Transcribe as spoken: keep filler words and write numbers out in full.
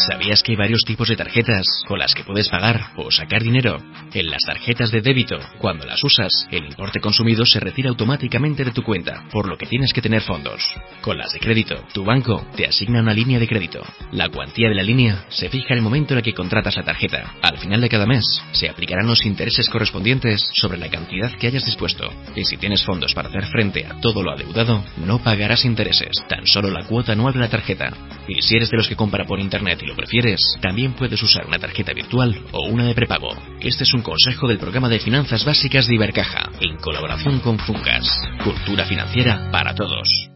¿Sabías que hay varios tipos de tarjetas con las que puedes pagar o sacar dinero? En las tarjetas de débito, cuando las usas, el importe consumido se retira automáticamente de tu cuenta, por lo que tienes que tener fondos. Con las de crédito, tu banco te asigna una línea de crédito. La cuantía de la línea se fija en el momento en el que contratas la tarjeta. Al final de cada mes, se aplicarán los intereses correspondientes sobre la cantidad que hayas dispuesto. Y si tienes fondos para hacer frente a todo lo adeudado, no pagarás intereses, tan solo la cuota anual de la tarjeta. Y si eres de los que compra por internet y lo prefieres, también puedes usar una tarjeta virtual o una de prepago. Este es un consejo del programa de finanzas básicas de Ibercaja, en colaboración con Funcas. Cultura financiera para todos.